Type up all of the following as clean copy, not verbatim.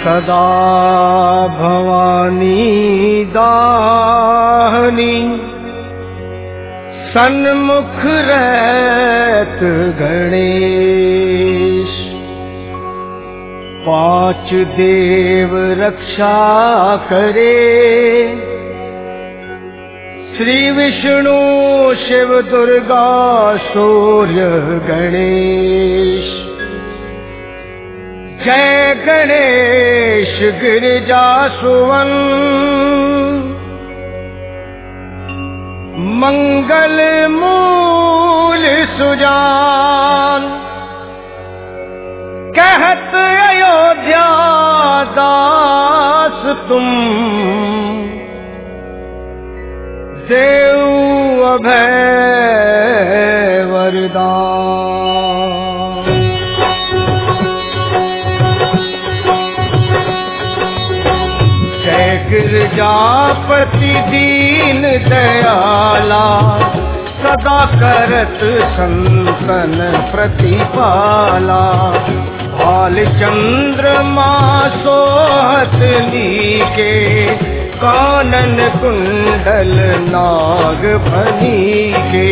सदा भवानी दाहनी सन्मुख रहत गणेश। पांच देव रक्षा करे श्री विष्णु शिव दुर्गा सूर्य गणेश। जय गणेश गिरिजा सुवन मंगल मूल सुजान। कहत अयोध्या दास तुम देव अभय वरदान। जय गिरजापति दीन दयाला सदा करत संतन प्रतिपाला। भाल चंद्रमा सोहत लीके कानन कुंडल नाग फनी के।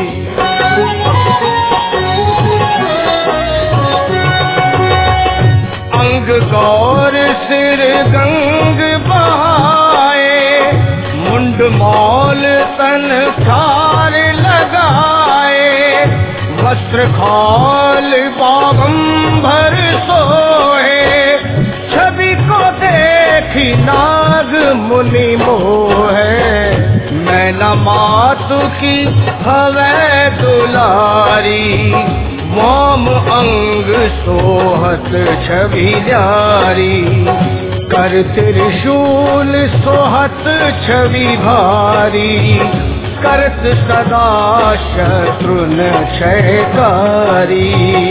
अंग गौर सिर गंग बहाए मुंड मौल तन खार लगाए। वस्त्र खाल बागंबर सोहे छवि को देखी नाग मुनि मोहे। मैना मातु की हवै दुलारी मोम अंग सोहत छवि जारी। कर त्रिशूल सोहत छवि भारी करत सदा शत्रुन क्षयकारी।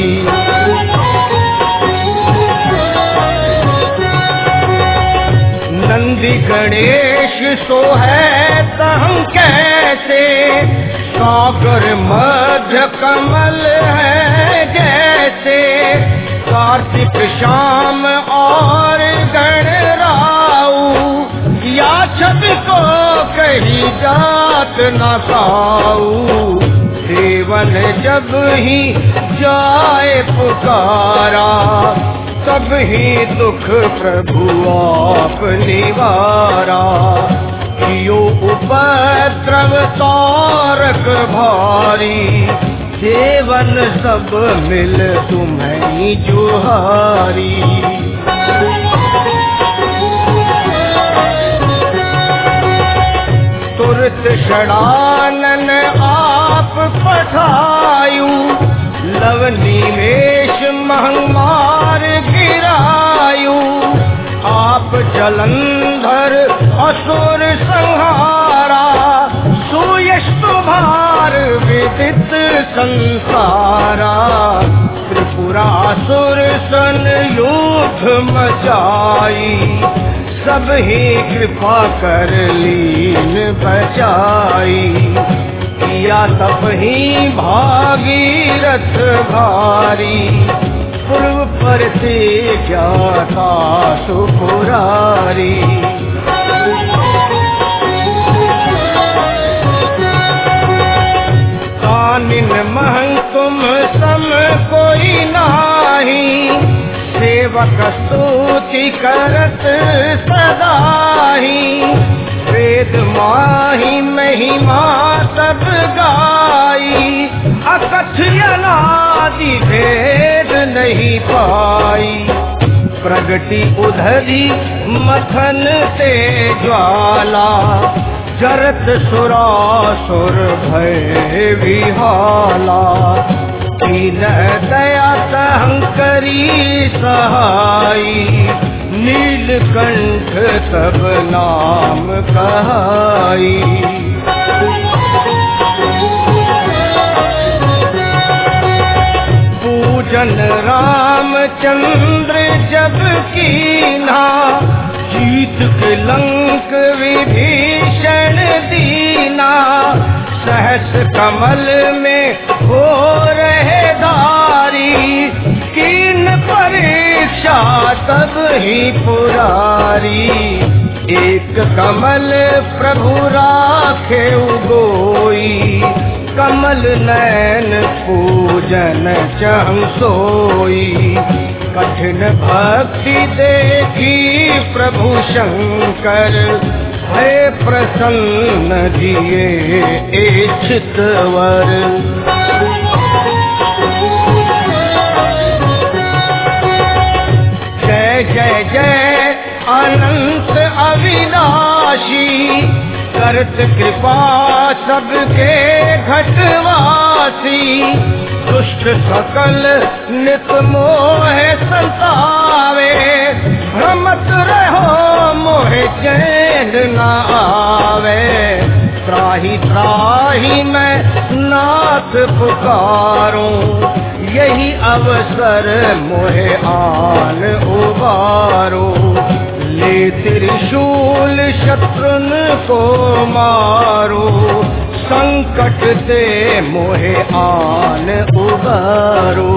नंदी गणेश सोहै तहं कैसे सागर मध्य कमल है जैसे। कार्तिक शाम और गणराऊ या छवि को कही जात न पाऊ। देवन जब ही जाए पुकारा तब ही दुख प्रभु आप निवारा। कियो उपद्रव तारक भारी देवन सब मिल तुम्हें जुहारी। तुरत षडानन आप पठायु लवनी वेश महंगार गिरायु। आप जलंधर असुर संहारा सुयश तुम्हार विदित संसारा। त्रिपुरासुर सन युद्ध मचाई सब ही कृपा कर लीन बचाई। किया तब ही भागीरथ भारी पूर्व पर से जाता सुपुरारी। कानिन महं तुम सम कोई नाही सेवक स्तुति करत सदाही। वेद माही महिमा तब गाई अकथ्यनादि भेद नहीं पाई। प्रगति उधरी मथन ते ज्वाला जरत सुरासुर भय विहाला। दीन दया तहंकरी सहाई नीलकंठ तब नाम कहाई। पूजन रामचंद्र जब कीना जीत के लंक विभीषण दीना। सहस कमल में हो रहे धारी कीन परीक्षा तब ही पुरारी। एक कमल प्रभु राखे उगोई, कमल नैन पूजन चहु सोई। कठिन भक्ति देखी प्रभु शंकर, है प्रसन्न दिए इच्छित वर। जय जय जय अनंत अविनाशी, करत कृपा सबके घटवासी। दुष्ट सकल नित मोह संतावे, भ्रमत रहो मोह चैन न आवे। त्राहि त्राहि मैं नाथ पुकारूं, यही अवसर मोहे आन उबारो। ले त्रिशूल शत्रुन को मारो, संकट से मोहे आन उबारो।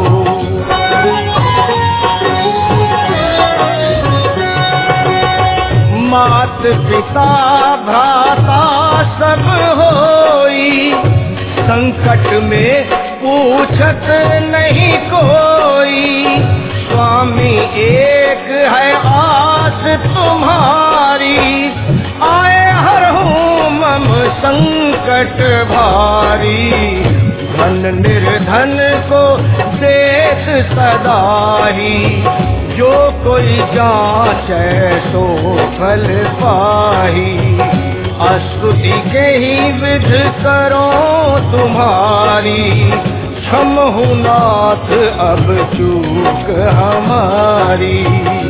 मात पिता भ्राता सब होई, संकट में पूछत नहीं कोई। स्वामी एक है आस तुम्हारी, आए हरहूँ मम संकट भारी। धन निर्धन को देत सदाही, जो कोई जांचे सो फल पाही। अस्तुति के ही विध करो तुम्हारी, क्षमहु नाथ अब चूक हमारी।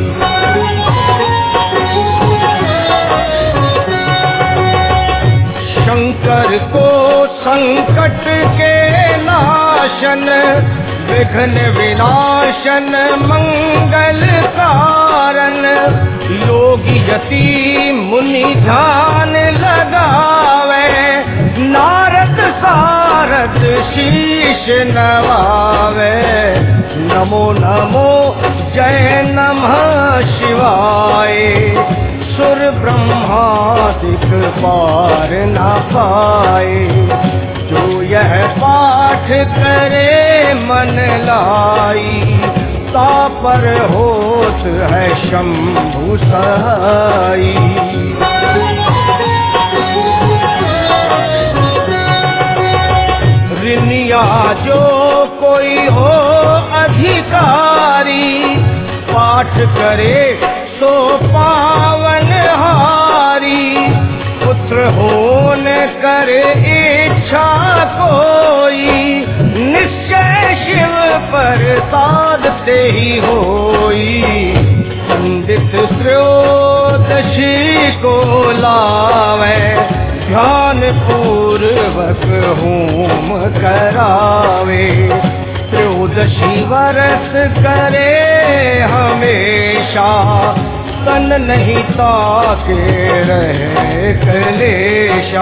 शंकर को संकट के नाशन, विघ्न विनाशन मंगल कारण। योगी यति मुनि ध्यान लगावे, नारद सारद शीश नवावे। नमो नमो जय नमः शिवाय, सुर ब्रह्मादिक पार न पाए। जो यह पाठ करे मन लाई, तापर होत है शंभु सहाई। ऋनिया जो कोई हो अधिकारी, पाठ करे सो पावन हारी। पुत्र होन करे इच्छा कोई, निश्चय शिव प्रसाद से ही होई। पंडित त्रयोदशी को लावे, ध्यान पूर्वक होम करावे। त्रयोदशी वर्ष करे हमेशा, तन नहीं ताके रहे कलेशा।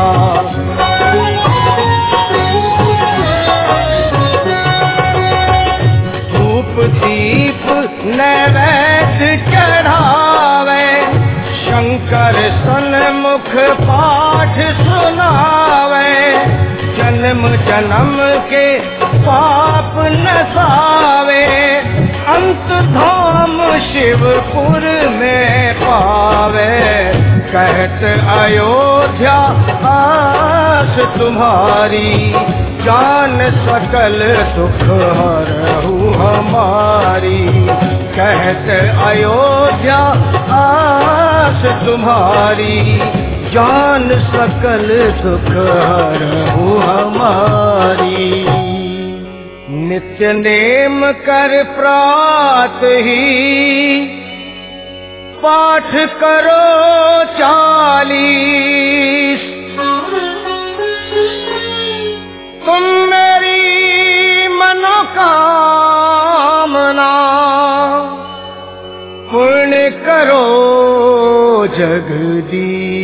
धूप दीप नैवेद्य चढ़ावे, शंकर सन्मुख पाठ सुनावे। जन्म जन्म के पाप नसावे, अंत धाम शिवपुर में पावे। कहत अयोध्या आस तुम्हारी, जान सकल दुख हरहु हमारी। कहत अयोध्या आस तुम्हारी, जान सकल दुख हरहु हमारी। नित्य नेम कर प्रात ही, पाठ करो 40। तुम मेरी मनोकामना पूर्ण करो जगदीश।